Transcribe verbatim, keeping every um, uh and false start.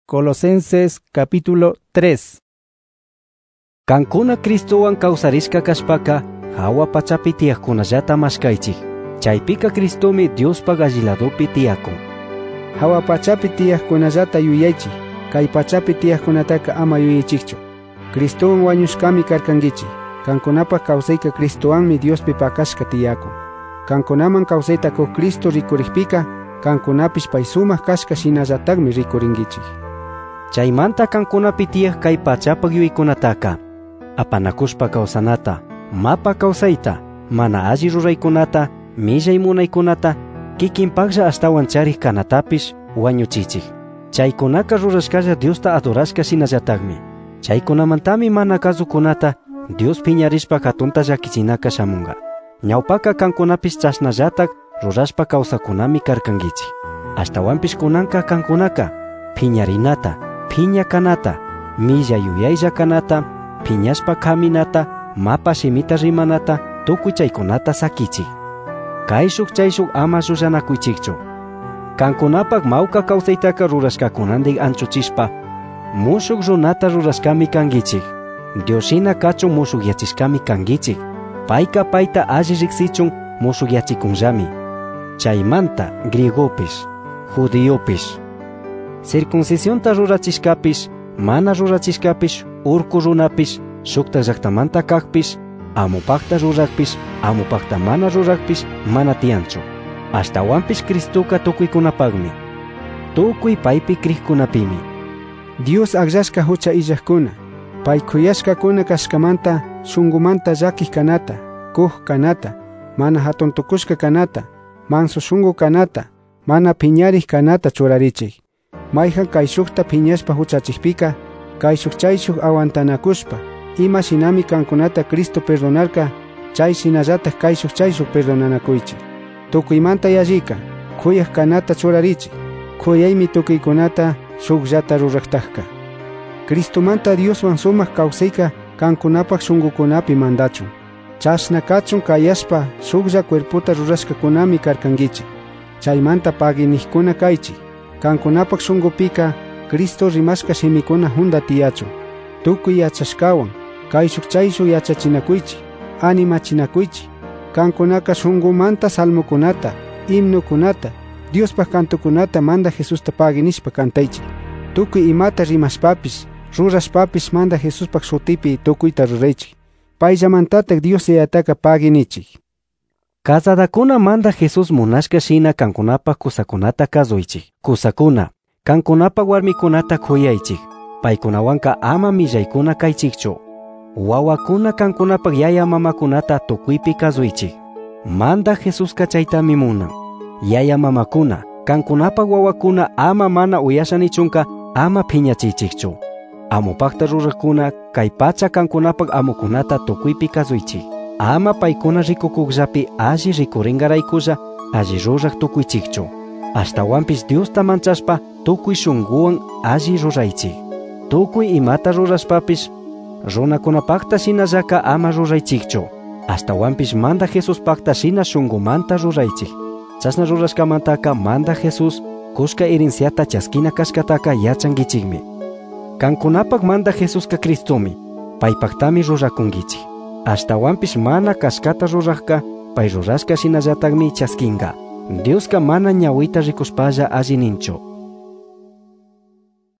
Colosenses capítulo tres. Kankuna Cristowan kawsarishka kashpaka hawa pachapi tiyaqkunallata mashkaychik. Chaypika Cristomi Diospaq alliladopi tiyakun. Hawa pachapi tiyaqkunallata yuyaychik. Kay pachapi tiyaqkunataka ama yuyaychikchu. Cristowan wañushkami karkankichik. Kankunapaq kawsayka Cristowanmi Diospi pakashka tiyakun. Kankunaman kawsayta kuq Cristo rikurikpika kankunapish pay sumaq kashka shinallatakmi rikurinkichik. Chaymanta kankunapi tiyaq kay pachapaq yuykunataka apanakushpa kawsanata, mapa kawsayta, mana alli ruraykunata, millay munaykunata, kikinpaqlla astawan chariq kanatapish wañuchichik. Chaykunaka rurashkalla Diosta adorashka shinallatakmi. Chaykunamantami mana kasukunata Dios piñarishpa katunta llakichinaka shamunga. Ñawpaka kankunapish chashnallatak rurashpa kawsakunami karkankichik. Ashtawanpish kunanka kankunaka piñarinata, piña kanata, milla yuyaylla kanata, piñashpa kaminata, mapa shimita rimanata, tukuy chaykunata sakichik. Kayshuk chayshuk ama llullanakuchikchu. Kankunapaq mawka kawsaytaka rurashkakunandik anchuchishpa, mushuk runata rurashkami kankichik. Dioshina kachun mushuk yachishkami kankichik. Payka payta alli riksichun mushuk yachikunllami. Chaymanta griegopish, judiopish, circuncisionta rurachishkapish, mana rurachishkapish, urku runapish, shukta llaqtamanta kaqpish, amupaqta rurakpish, amupaqta mana rurakpish, mana tiyanchu. Ashtawanpish Cristuka tukuykunapaqmi. Tukuy paypi kriqkunapimi. Dios aqllashka hucha illaqkuna. Pay kuyashkakuna kashkamanta, shungumanta llakiq kanata, kuq kanata, mana hatuntukushka kanata, manso shungu kanata, mana piñariq kanata churarichik. Mayqa kay shukta piñashpa huchachikpika, kay shuk chayshuk awantanakushpa, ima shinami kankunata Cristo perdonarka, chay shinallatak kay shuk chayshuk perdonanakuychik. Tukuymanta yallika, kuyaq kanata churarichik, kuyaymi tukuykunata shukllata ruraqtaqka. Cristomanta Dioswan sumaq kawsayka kankunapaq shunqukunapi mandachun. Chashna kachun kayashpa shuklla cuerputa rurashkakunami karkankichik. Chaymanta paginiqkuna kaychik. Kankunapaq shunqupika Cristo rimashka shimikuna hunda tiyachun. Tukuy yachashkawan kayshuk chayshuk yachachinakuychik, animachinakuychik. Kankunaka shunqumanta salmokunata, himnukunata, Diospaq kantukunata manda Jesusta paginishpa kantaychik. Tukuy imata rimashpapish, rurashpapish manda Jesuspaq shutipi tukuyta ruraychik. Payllamantatak Dios yataka paginichik. Kazadakuna manda Jesus munashka shina kankunapaq kusakunata kazuychik. Kusakuna, kankunapaq warmikunata kuyaychik. Paykunawanka ama millaykuna kaychikchu. Wawakuna kankunapaq yaya mamakunata tukuypi kazuychik. Manda Jesuska chaytami munan. Yaya mamakuna, kankunapaq wawakuna ama mana uyashanichunka ama piñachichikchu. Amupaqta ruraqkuna kay pacha kankunapaq amukunata tukuypi kazuychik. Ama paykuna rikukuqllapi alli rikuringaraykulla alli ruraq tukuychikchu. Ashtawanpish Diosta manchashpa tukuy shunquwan alli ruraychik. Tukuy imata rurashpapish runakunapaqta shinallaka ama ruraychikchu. Ashtawanpish manda Jesuspaqta shina shunqumanta ruraychik. Chashna rurashkamantaka manda Jesus kushka herenciata chaskina kashkataka yachankichikmi. Kankunapaq manda Jesuska Cristomi, paypaqtami rurakunkichik. Ashtawanpish mana kashkata ruraqka, pay rurashka shinallatakmi chaskinga. Dioska mana ñawita rikushpalla alli ninchu.